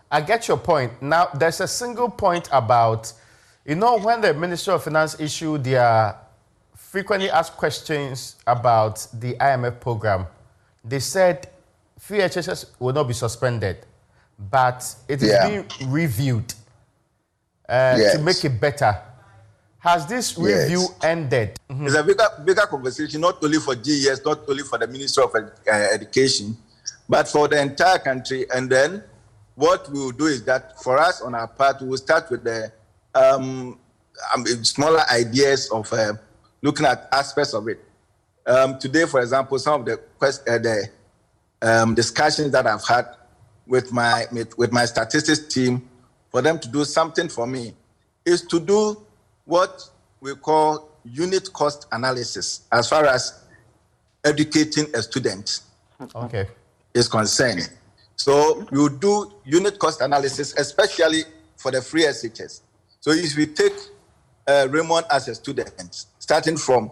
I get your point. Now, there's a single point about, when the Ministry of Finance issued their frequently asked questions about the IMF program, they said free HSS will not be suspended, but it is being reviewed to make it better. Has this review ended? It's a bigger conversation, not only for GES, not only for the Ministry of Education, but for the entire country. And then what we will do is that for us on our part, we will start with the smaller ideas of looking at aspects of it. Today, for example, some of the discussions that I've had with my statistics team for them to do something for me is to do what we call unit cost analysis as far as educating a student is concerned. So you do unit cost analysis, especially for the free SHS. So if we take Raymond as a student, starting from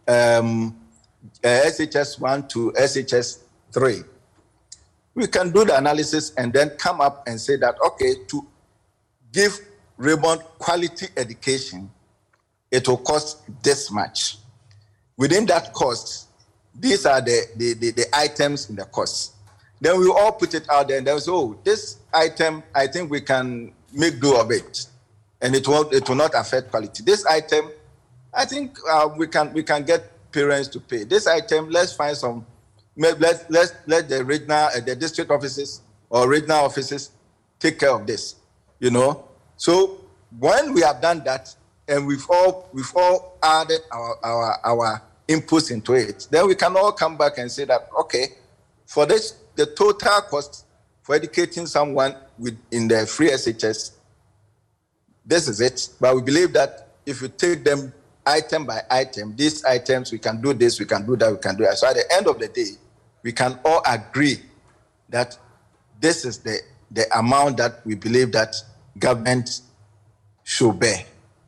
SHS 1 to SHS 3, we can do the analysis and then come up and say that, okay, to give Raymond quality education, it will cost this much. Within that cost, these are the items in the cost. Then we all put it out there and they'll say, oh, this item, I think we can make do of it. And it will not affect quality. This item, I think we can get parents to pay. This item, let's find some, let the regional, the district offices or regional offices take care of this, So when we have done that, and we've all added our inputs into it, then we can all come back and say that, okay, for this, the total cost for educating someone in the free SHS, this is it. But we believe that if you take them item by item, these items, we can do this, we can do that, we can do that. So at the end of the day, we can all agree that this is the amount that we believe that government should bear.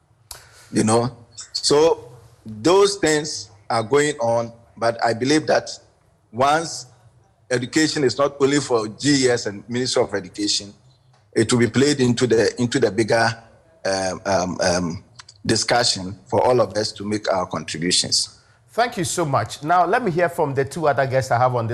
So those things are going on, but I believe that once education is not only for GES and Ministry of Education, it will be played into the bigger discussion for all of us to make our contributions. Thank you so much. Now, let me hear from the two other guests I have on this.